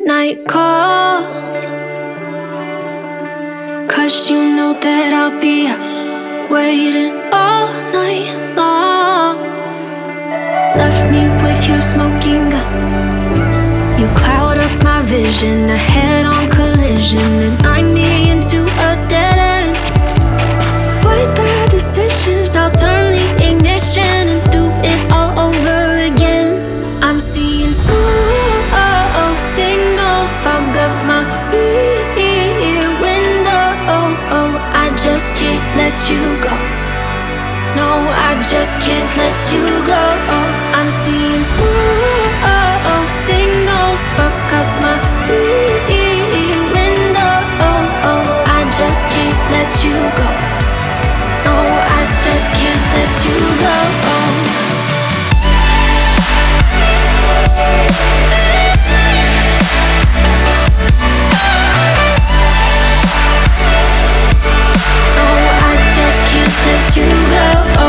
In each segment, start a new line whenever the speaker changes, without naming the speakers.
night calls, 'cause you know that I'll be up waiting all night long. Left me with your smoking gun. You cloud up my vision, a head-on collision, and I need into a dead end. White bad decisions, I'll turn the ignition and do it all over again. I'm seeing smoke signals fog up my rear window. I just can't let you go. No, I just can't let you go. I'm seeing smoke signals fuck up my rear window. I just can't let you go. No, I just can't let you go. No, I just can't let you go.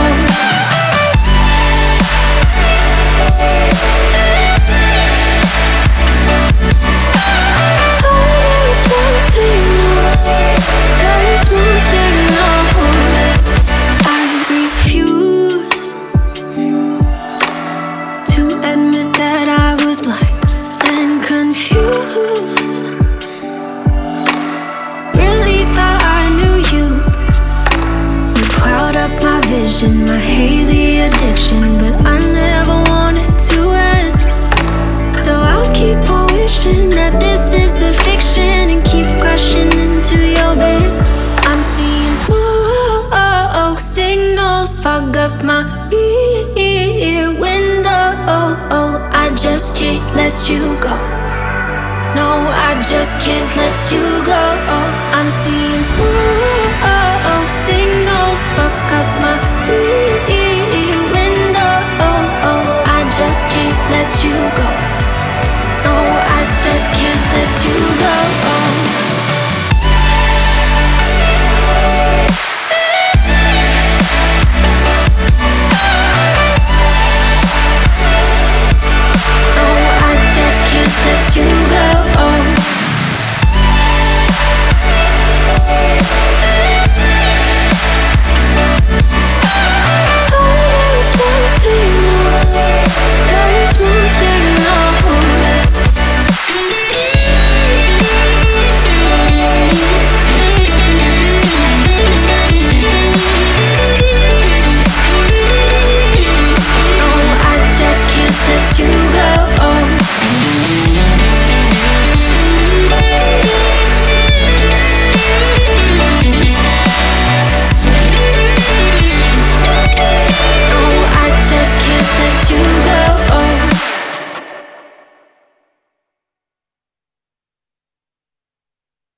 My hazy addiction, but I never want it to end. So I'll keep on wishing that this is a fiction and keep crashing into your bed. I'm seeing smoke signals fog up my rear window. I just can't let you go. No, I just can't let you go. I'm seeing smoke